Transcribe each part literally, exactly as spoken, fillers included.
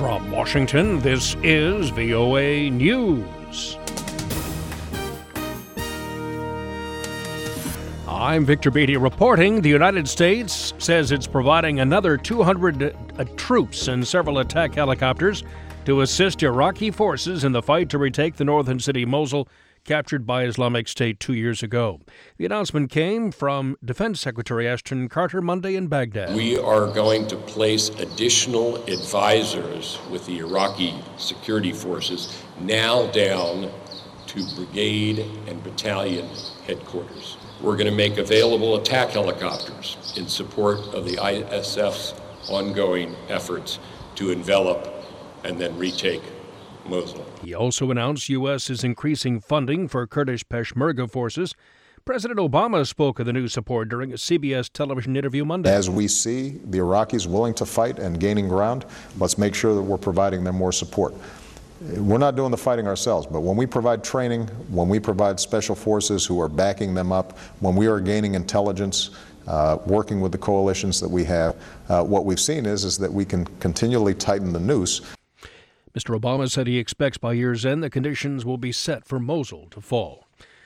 From Washington, this is V O A News. I'm Victor Beatty reporting. The United States says it's providing another two hundred uh, troops and several attack helicopters to assist Iraqi forces in the fight to retake the northern city Mosul, captured by Islamic State two years ago. The announcement came from Defense Secretary Ashton Carter Monday in Baghdad. We are going to place additional advisors with the Iraqi security forces now down to brigade and battalion headquarters. We're going to make available attack helicopters in support of the I S F's ongoing efforts to envelop and then retake Mosul. He also announced U S is increasing funding for Kurdish Peshmerga forces. President Obama spoke of the new support during a C B S television interview Monday. As we see the Iraqis willing to fight and gaining ground, let's make sure that we're providing them more support. We're not doing the fighting ourselves, but when we provide training, when we provide special forces who are backing them up, when we are gaining intelligence, uh, working with the coalitions that we have, uh, what we've seen is, is that we can continually tighten the noose. Mister Obama said he expects by year's end the conditions will be set for Mosul to fall.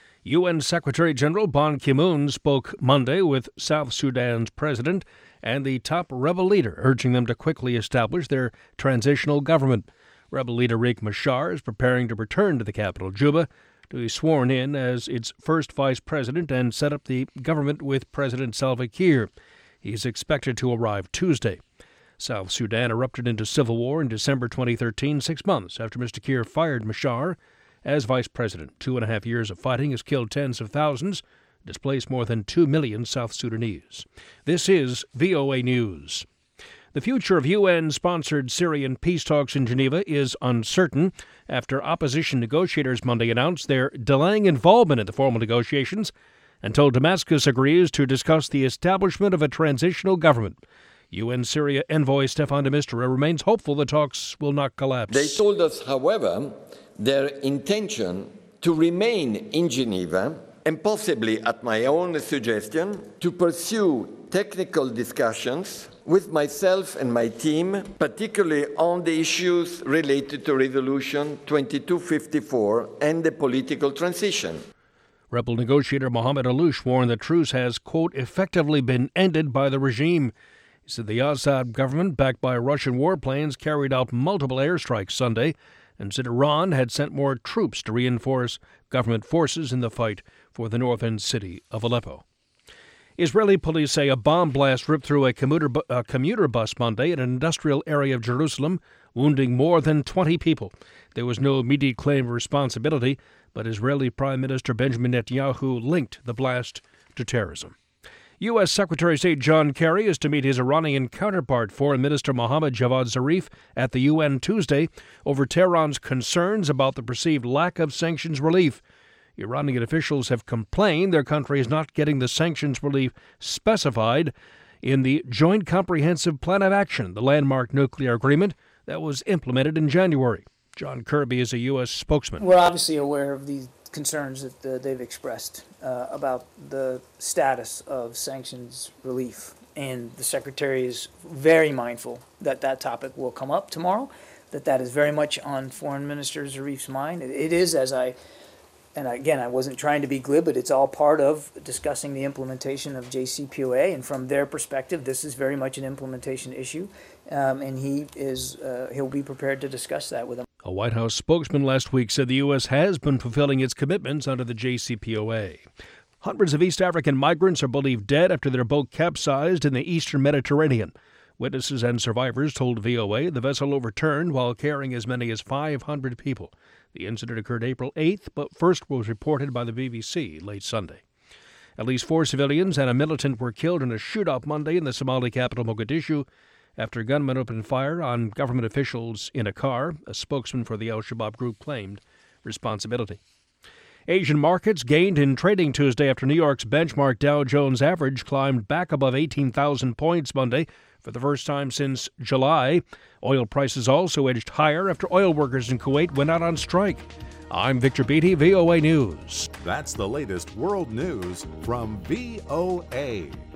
U N Secretary General Ban Ki-moon spoke Monday with South Sudan's president and the top rebel leader, urging them to quickly establish their transitional government. Rebel leader Riek Machar is preparing to return to the capital, Juba, to be sworn in as its first vice president and set up the government with President Salva Kiir. He is expected to arrive Tuesday. South Sudan erupted into civil war in December twenty thirteen, six months after Mister Kiir fired Machar as vice president. Two and a half years of fighting has killed tens of thousands, displaced more than two million South Sudanese. This is V O A News. The future of U N-sponsored Syrian peace talks in Geneva is uncertain after opposition negotiators Monday announced they're delaying involvement in the formal negotiations until Damascus agrees to discuss the establishment of a transitional government. U N Syria envoy Stefan de Mistura remains hopeful the talks will not collapse. They told us, however, their intention to remain in Geneva and possibly, at my own suggestion, to pursue technical discussions with myself and my team, particularly on the issues related to Resolution twenty-two fifty-four and the political transition. Rebel negotiator Mohammed Alouche warned the truce has, quote, effectively been ended by the regime. He said the Assad government, backed by Russian warplanes, carried out multiple airstrikes Sunday and said Iran had sent more troops to reinforce government forces in the fight for the northern city of Aleppo. Israeli police say a bomb blast ripped through a commuter, bu- a commuter bus Monday in an industrial area of Jerusalem, wounding more than twenty people. There was no immediate claim of responsibility, but Israeli Prime Minister Benjamin Netanyahu linked the blast to terrorism. U S. Secretary of State John Kerry is to meet his Iranian counterpart, Foreign Minister Mohammad Javad Zarif, at the U N Tuesday over Tehran's concerns about the perceived lack of sanctions relief. Iranian officials have complained their country is not getting the sanctions relief specified in the Joint Comprehensive Plan of Action, the landmark nuclear agreement that was implemented in January. John Kirby is a U S spokesman. We're obviously aware of the concerns that uh, they've expressed uh, about the status of sanctions relief, and the Secretary is very mindful that that topic will come up tomorrow, that that is very much on Foreign Minister Zarif's mind. It, it is, as I And again, I wasn't trying to be glib, but it's all part of discussing the implementation of J C P O A. And from their perspective, this is very much an implementation issue. Um, and he is, uh, he'll be prepared to discuss that with them. A White House spokesman last week said the U S has been fulfilling its commitments under the J C P O A. Hundreds of East African migrants are believed dead after their boat capsized in the eastern Mediterranean. Witnesses and survivors told V O A the vessel overturned while carrying as many as five hundred people. The incident occurred April eighth, but first was reported by the B B C late Sunday. At least four civilians and a militant were killed in a shootout Monday in the Somali capital Mogadishu after gunmen opened fire on government officials in a car. A spokesman for the al-Shabaab group claimed responsibility. Asian markets gained in trading Tuesday after New York's benchmark Dow Jones average climbed back above eighteen thousand points Monday for the first time since July. Oil prices also edged higher after oil workers in Kuwait went out on strike. I'm Victor Beatty, V O A News. That's the latest world news from V O A.